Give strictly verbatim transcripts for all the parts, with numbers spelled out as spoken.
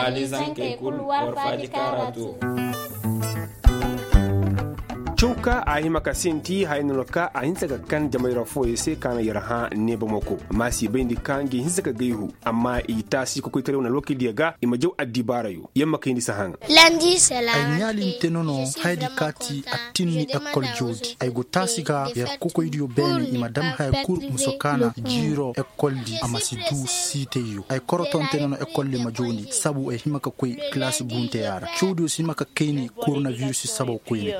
mali zanke kul warfaji karatu. Chouka a himaka senti hainuloka a hinsaka kan jamaira foye se kana yarha ne bamako masi bendi kange hinsaka gaihu amma ita si ko koitare na loki diaga imajo adibarayo yamma kindi sahanga lundi c'est la ay nyali tenono haydi kati atinni école jodi ay go tasiga yer koko idio beni i madam hay kur musokana jiro école di amasidu siteyo ay koroton tenono école le majoni sabu ay himaka koy classe gunte yara chodo simaka kayni coronavirus sabu koyni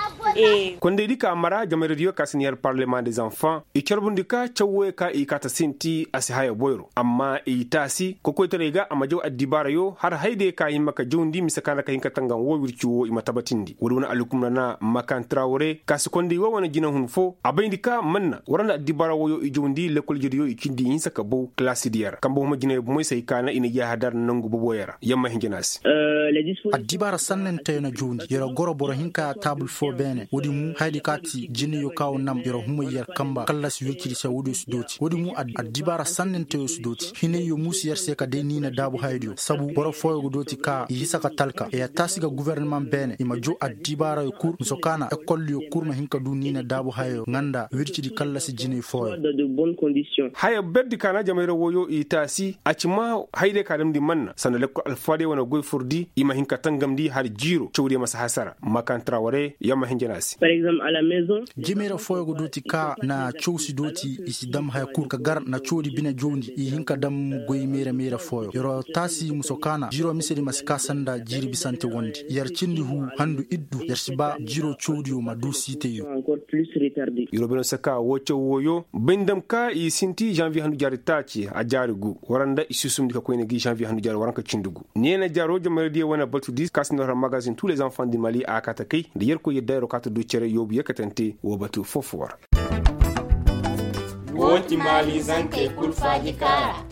Konde dika amara jamere dio kasinier parlement des enfants e charbundika chawe ka e kata sinti asi haya boyro amma e tasi koko terega amajo adibara yo har haide ka himaka jondi misakana ka hinka tangan wo wirchuo imatabatindi woduna alukum na makan trawore kas konde wo wana jina hunfo abayindika manna warana adibara wo yo e jondi lekol jodi yo e kindi insaka bo classe diar kambo mo jina mo sai kana ina ya hadar nangu boboyara yamma hinjinas adibara sannen tayna jondi yera goro boro hinka table fo bene wodi mu haydi kati jinni yo kaw nam yero huma yer kamba kallas wekiri sa wodi sudoti wodi mu adibara sannen teyo sudoti hine yo musi yer seka de nina dabu haydio sabu boro foyo godoti ka yisaka talka e tasiga gouvernement bene ima jo adibara yo kur musokana école yo kur ma hinka du nina dabu hayo nganda wirchidi kallas jinni foyo de bonnes conditions haya beddi kana jamairo woyo itasi acima hayde kadam di manna sanale ko alfade wona goy furdi ima hinka tangamdi har jiro chowdi masa hasara makan trawore yamma hinjenasi par exemple à la maison jimera foyo doti ka na chousi doti isidam hay kur ka gar na chodi bina jondi i hinka dam goy mera mera foyo yoro tasi musokana jiro misedi masika sanda jiri bisante wondi yar cindi hu handu iddu yar siba jiro chodi o madu siteyo encore plus retardé yoro beno saka wocho woyo bendam ka i sinti janvier handu jari tachi a jari gu waranda isusum dika koyne gi janvier handu jari waranka cindugu niena jaro jomere die wona baltu dis kasnora magazine tous les enfants du Mali a katakay de yer ko yedda ro kata du cere yobu yakatante wo batu fofuwar woti mali zanke kul faji kara